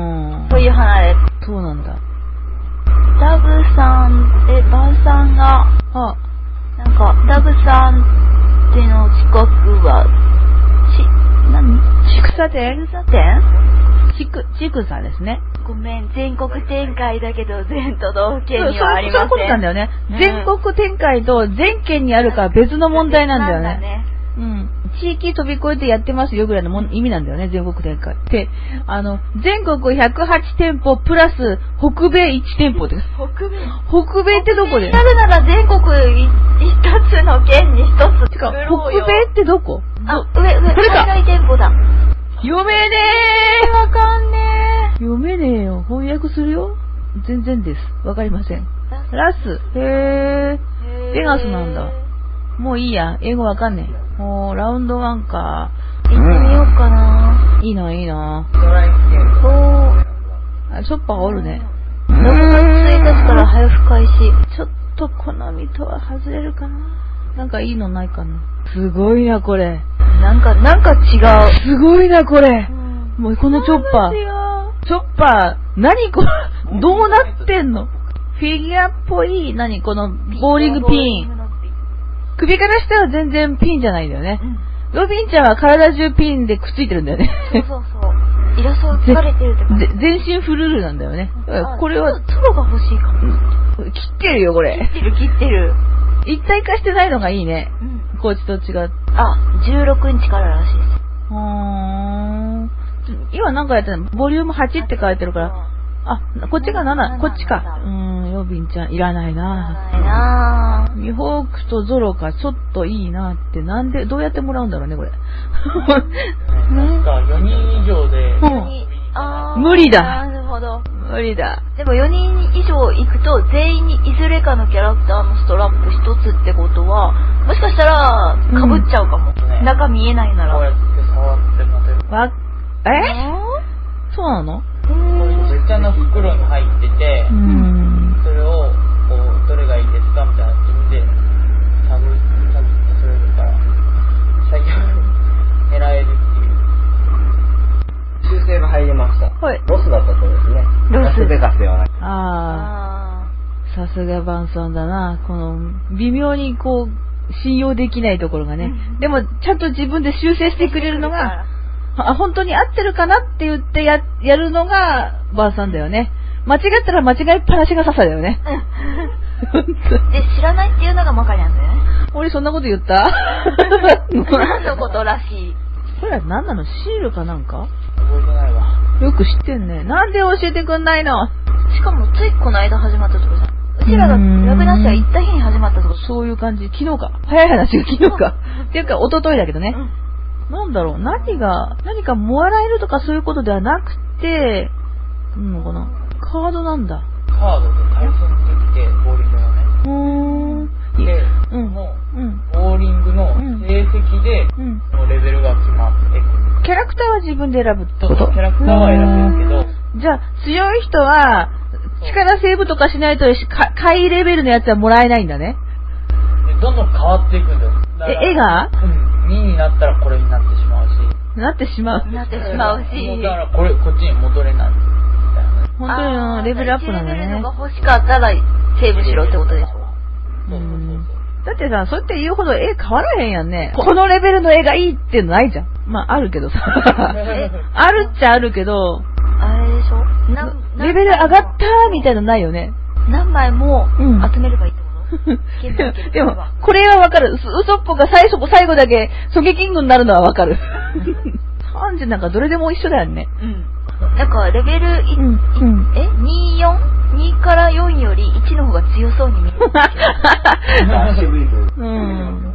そういう離れ。 そうなんだ。 ダブさん、え、バンさんが、 あ、 なんか、ダブさんっての近くは、ち、何？ ちくさ店？ ちくさ店？ ちく、ちくさですね。 ごめん、全国展開だけど全都道府県にはありません。 そういうことなんだよね。 うん、 全国展開と全県にあるか別の問題なんだよね。 ね。 うん。地域飛び越えてやってますよぐらいのもん意味なんだよね、全国展開。で、あの、全国ひゃくはちてんぽプラス北米いちてんぽって。 北米北米ってどこでやるなら全国一つの県に一つてか、 作ろうよ。 北米ってどこあ、上、上、 これか海外店舗だ。 読めねえ、わかんねえ読めねえよ。翻訳するよ。全然です。わかりません。ラス。へー。ベガスなんだ。もういいや。英語わかんねえ。もう、ラウンドワンか。 行ってみようかな。 いいな、いいな。 ストライクゲーム。 そう。 あ、チョッパーがおるね。 ろくがつついたちから配布開始。 ちょっと好みとは外れるかな。なんかいいのないかな。すごいな、これ。 なんか、なんか違う。 すごいな、これ。もうこのチョッパー。 違う。 チョッパー、何これ、どうなってんの？フィギュアっぽい、何この、ボーリングピン。首から下は全然ピンじゃないんだよね。 うん、 ロビンちゃんは体中ピンでくっついてるんだよね。 そうそうそう。イラストが描かれてるって感じ。 全身フルールなんだよね。これは、 トロが欲しいかも。 切ってるよ、これ。 切ってる、切ってる。 一体化してないのがいいね。 うん。 こっちと違う。 あ、じゅうろくにちかららしいです。 うーん。今なんかやってるのボリュームはちって書いてるから。あ、こっちがなな、こっちか。うーん、ロビンちゃん、いらないな。 いらないなぁ。 ミホークとゾロか、ちょっといいなって、なんで、どうやってもらうんだろうね、これ。 なんかよにん以上で、 あー無理だなるほど。 無理だ。 でもよにん以上行くと、全員にいずれかのキャラクターのストラップ一つってことは、もしかしたら、被っちゃうかも。 うん中見えないなら。 こうやって触って持てる。 わ、えそうなのこれちっちゃな袋に入ってて、 うーん。 それをこうどれがいいですかみたいな自分で探り探ってそれるから最悪狙えるっていう。 修正が入りました。 はい。 ロスだったそうですね。 ロスラスベガスではない。 ああー、さすがバンさんだな。この、微妙にこう、信用できないところがね。でも、ちゃんと自分で修正してくれるのが、あ、本当に合ってるかなって言ってや、やるのが、ばあさんだよね。間違ったら間違いっぱなしが笹だよね。 で、知らないっていうのがマカリなんだよね。 俺そんなこと言った何のことらしい。 これは何なの？シールかなんか？ 覚えてないわ。 よく知ってんね。なんで教えてくんないの？ しかも、ついこの間始まったとこじゃん。うちらがラブナッシュは行った日に始まったとこ。 そういう感じ。昨日か。早い話が昨日か。っていうか、一昨日だけどね。 うんなんだろう、何が、何かもらえるとかそういうことではなくて、うんのかな。カードなんだ。 カードで対戦できて、ボーリングのね。 うーん。 で、 うんもう、 うん。 ボーリングの成績で、 うん。 このレベルが決まってくる。 キャラクターは自分で選ぶってそうそう、 こと？ キャラクターは選べるけど、 じゃあ、強い人は、力セーブとかしないと、か下位レベルのやつはもらえないんだね。 でどんどん変わっていくんだよ。だからえ、絵がうん。にになったらこれになってしまうし。 なってしまう。 なってしまうし。 もうだからこれ、こっちに戻れない。みたいなね。 本当にあのレベルアップなんだねいちレベルの。が欲しかったらセーブしろってことでしょ。 そうそうそうそう。 だってさ、そうやって言うほど絵変わらへんやんね。このレベルの絵がいいっていうのないじゃん。まあ、あるけどさ。あるっちゃあるけど、 あれでしょなレベル上がったーみたいなのないよね。 何枚もうん集めればいいってことでも、これはわかる。ウソッポが最初、最後だけ、ソゲキングになるのはわかる。さんじなんかどれでも一緒だよね。 うん。なんか、レベルい、 うんうんいえ ?に、よん?に からよんよりいちの方が強そうに見える。 渋いという。 うん。 うん。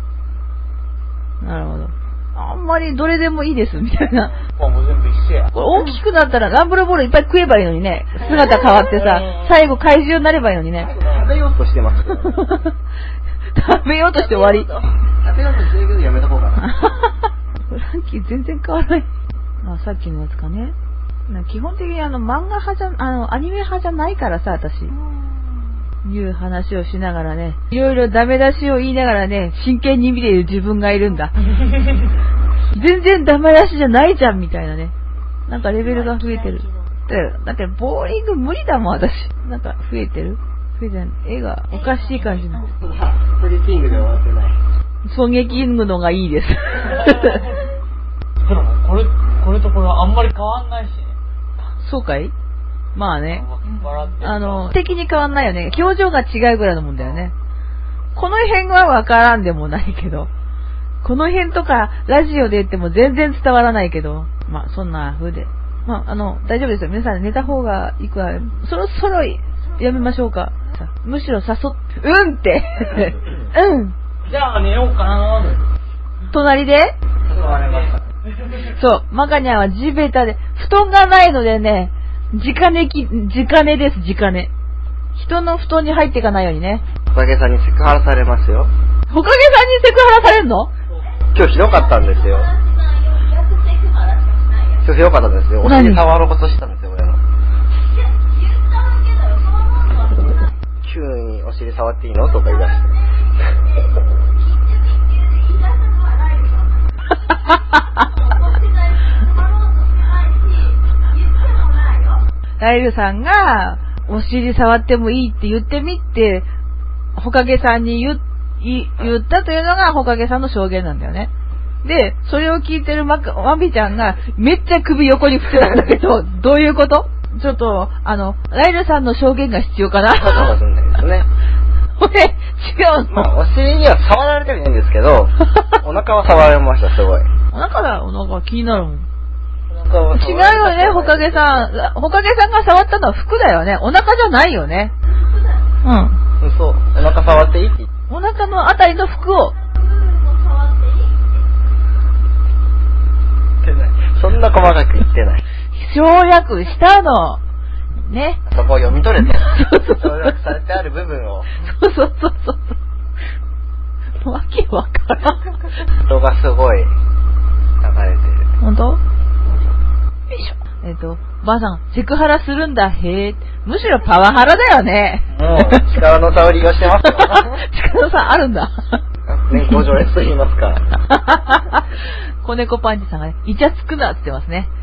なるほど。あんまりどれでもいいです、みたいな。 もう全部一緒や。 これ大きくなったらランブルボールいっぱい食えばいいのにね。姿変わってさ、最後怪獣になればいいのにね。 食べようとしてますけど。 食べようとして終わり。 食べようとしてるけどやめとこうかな。 フランキー全然変わらない。あ、さっきのやつかね。基本的にあの漫画派じゃ、あのアニメ派じゃないからさ、私。いう話をしながらね、いろいろダメ出しを言いながらね、真剣に見ている自分がいるんだ。全然ダメ出しじゃないじゃんみたいなね。なんかレベルが増えてる。だってボーリング無理だもん私。なんか増えてる増えてない。絵がおかしい感じなの。 プリキングで終わってない。 ソゲキングのがいいです。 でもこれ、これとこれはあんまり変わんないしね。 そうかいまあね。 笑ってるあの、敵に変わんないよね。表情が違うぐらいのもんだよね。この辺はわからんでもないけど。 この辺とか、ラジオで言っても全然伝わらないけど、まあ、そんな風で。まあ、あの、大丈夫ですよ。皆さん寝た方がいいくらい。そろそろやめましょうか。むしろ誘っ、うんってうん。 じゃあ寝ようかなー。 隣で誘われました。 そう、マカニャンは地べたで、布団がないのでね、直寝き、直寝です、直寝。人の布団に入っていかないようにね。 おかげさんにセクハラされますよ。 おかげさんにセクハラされんの？ 今日ひどかったんですよ。今日ひどかったんですよ。お尻触ろうとしたんですよ、俺の。急にお尻触っていいのとか言い出して。 ライルさんがお尻触ってもいいって言ってみってほかげさんに 言, 言ったというのがほかげさんの証言なんだよね。でそれを聞いてるマビちゃんがめっちゃ首横に振ってたんだけどどういうこと？ちょっとあのライルさんの証言が必要かな。 そうかもしれないですね。 これ違うの。 まあお尻には触られてるんですけどお腹は触られました。すごいお腹だ。お腹気になるもん。 違うよね、ほかげさん。ほかげさんが触ったのは服だよね。お腹じゃないよね。うん。 そう。お腹触っていいって言って。 お腹のあたりの服を。 言ってない。そんな細かく言ってない。 省略したの。ね。 そこを読み取れと。省略されてある部分を。 そうそうそうそう。わけわからん。 人がすごい流れてる。 ほんと？よいしょ。えっ、ー、と、ばあさん、セクハラするんだ、へえ。むしろパワハラだよね。 もう、力の差を利用してますよ。 力の差あるんだ。 年功序列と言いますか。 子猫パンチさんがね、イチャつくなって言ってますね。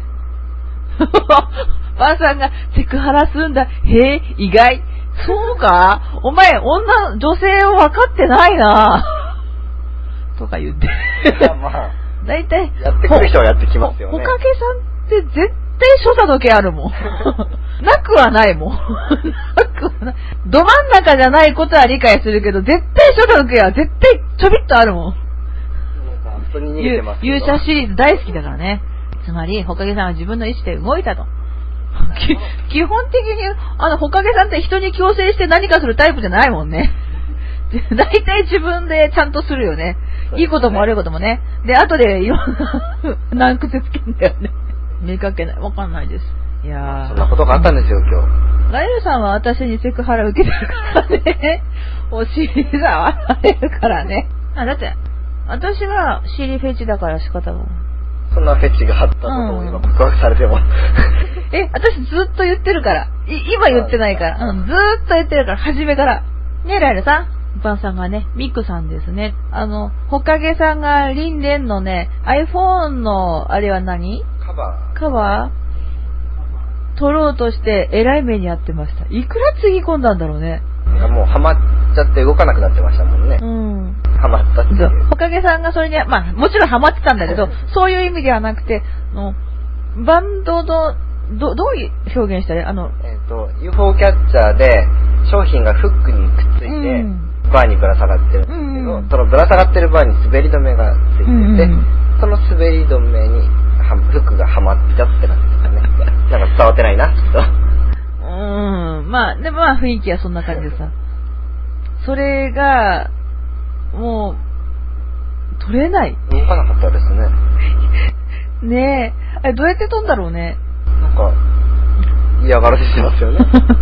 ばあさんがセクハラするんだ、へえ、意外。そうか？お前、女、女性を分かってないなとか言って。 まあ、 だいたい、 やってくる人はやってきますよね。 おかげさんって絶対所作時計あるもん。なくはないもん。なくはない。ど真ん中じゃないことは理解するけど、絶対所作時計は絶対ちょびっとあるもん。 本当に逃げてますよ。 勇者シリーズ大好きだからね。つまり、ほかげさんは自分の意思で動いたと。基本的に、あの、ほかげさんって人に強制して何かするタイプじゃないもんね。だいたい自分でちゃんとするよね。いいことも悪いこともね。で、後でいろんな難癖つけんだよね。見かけない。わかんないです。いやー。 そんなことがあったんですよ、今日。 ライルさんは私にセクハラ受けてるからね。お尻触られるからね。あ、だって、私は尻フェチだから仕方がない。 そんなフェチがあったことを今告白されても。 え、私ずっと言ってるから。い今言ってないから。うん、ずーっと言ってるから、初めから。ねえ、ライルさん。ばんさんがね、ミクさんですね。あの、ほかげさんがリンレンのね、iPhone の、あれは何？ カバー。カバー取ろうとして、えらい目に遭ってました。いくらつぎ込んだんだろうね。 もうハマっちゃって動かなくなってましたもんね。 うん。 ハマったっていう。 ほかげさんがそれに、まあ、もちろんハマってたんだけど、そういう意味ではなくて、のバンドの、ど、どういう表現したらあの、 えっと、ユーフォー キャッチャーで、商品がフックにくっついて、うんバーにぶら下がってるんですけど、うんうん、そのぶら下がってるバーに滑り止めがついてて、うんうん、その滑り止めにフックがはまっちゃってなんですかね。なんか伝わってないな、きっと。 うーん、まあ、でもまあ雰囲気はそんな感じでさ。それが、もう、取れない。 動かなかったですね。 ねえ、あれどうやって飛んだろうね。 なんか、嫌がらせしてますよね。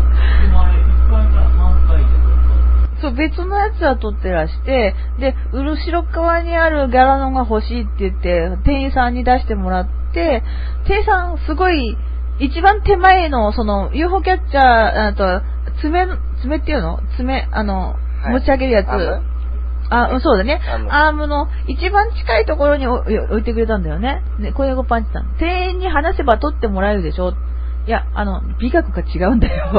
そう、別のやつは取ってらして、で、後ろ側にあるギャラノが欲しいって言って、店員さんに出してもらって、店員さんすごい、一番手前の、その、ユーフォー キャッチャー、あと、爪、爪っていうの爪、あの、はい、持ち上げるやつ。あ、そうだね。アームの一番近いところに置いてくれたんだよね。ね、小籔パンチさん。店員に話せば取ってもらえるでしょ。いや、あの、美学が違うんだよ。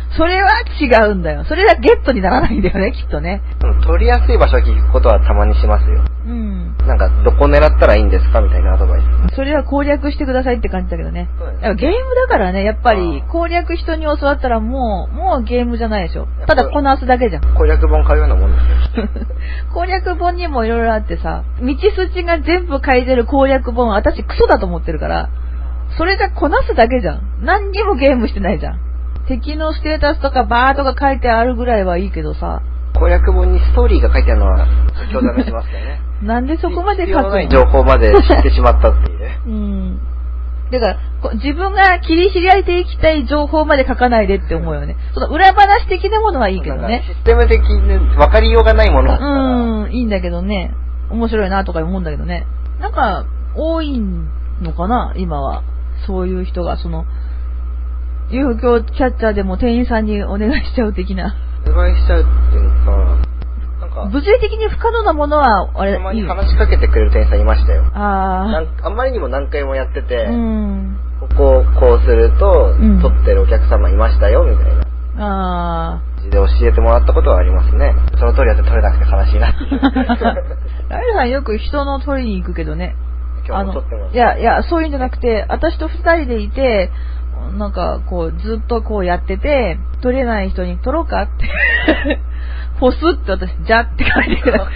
それは違うんだよ。それはゲットにならないんだよね、きっとね。 取りやすい場所を聞くことはたまにしますよ。 うん。 なんか、どこ狙ったらいいんですかみたいなアドバイス。 それは攻略してくださいって感じだけどね。 そうですね。 やっぱゲームだからね、やっぱり攻略人に教わったらもう、もうゲームじゃないでしょ。ただこなすだけじゃん。 攻略本買うようなもんですよ。 攻略本にもいろいろあってさ、道筋が全部書いてる攻略本、私クソだと思ってるから、それじゃこなすだけじゃん。何にもゲームしてないじゃん。敵のステータスとかバーとか書いてあるぐらいはいいけどさ。 攻略本にストーリーが書いてあるのは興ざめしますよね。 なんでそこまで書くの？ 必要ない情報まで知ってしまったっていう。 うん。だからこ自分が切り開いていきたい情報まで書かないでって思うよね。その裏話的なものはいいけどね。 システム的に分かりようがないものだったら。 うん、いいんだけどね。面白いなとか思うんだけどね。なんか多いのかな今は。そういう人がその ユーエフ キャッチャーでも店員さんにお願いしちゃう的な。 お願いしちゃうっていうか、なんか物理的に不可能なものはあれたまに話しかけてくれる店員さんいましたよ。 ああ。あんまりにも何回もやってて、 うん、 ここをこうすると、うん、撮ってるお客様いましたよみたいな。 ああ。 で教えてもらったことはありますね。その通りやって撮れなくて悲しいな。 ライルさんよく人の撮りに行くけどね。 今日も撮ってます。 いやいやそういうんじゃなくて、私と二人でいて。なんかこうずっとこうやってて撮れない人に撮ろうかってポスって私じゃって書いてくる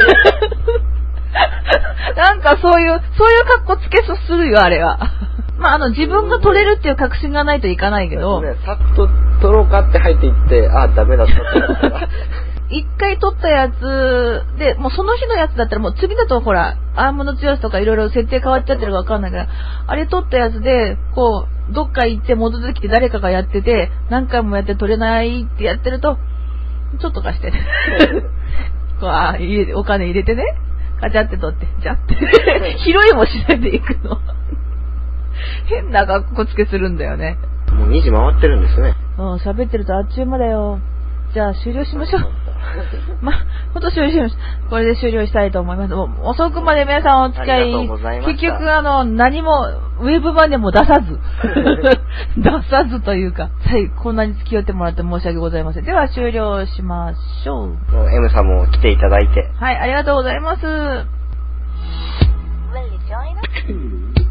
なんかそういうそういう格好つけするよあれはまああの自分が撮れるっていう確信がないといかないけど、 ね、さっと撮ろうかって入っていってあダメだったって一回撮ったやつでもうその日のやつだったらもう次だとほらアームの強さとかいろいろ設定変わっちゃってるかわかんないから、あれ撮ったやつでこうどっか行って戻ってきて誰かがやってて何回もやって撮れないってやってるとちょっと貸してこうあ入れお金入れてねカチャって撮ってじゃって拾いもしないでいくの変な格好つけするんだよね。 もうにじ回ってるんですね。 うん喋ってるとあっちゅう間だよ。じゃあ終了しましょう。ま、ほんと終了しました。これで終了したいと思います。もう遅くまで皆さんお付き合い、結局あの、何も、ウェブ版でも出さず、出さずというか、はい、こんなに付き合ってもらって申し訳ございません。では終了しましょう。 もう M さんも来ていただいて。 はい、ありがとうございます。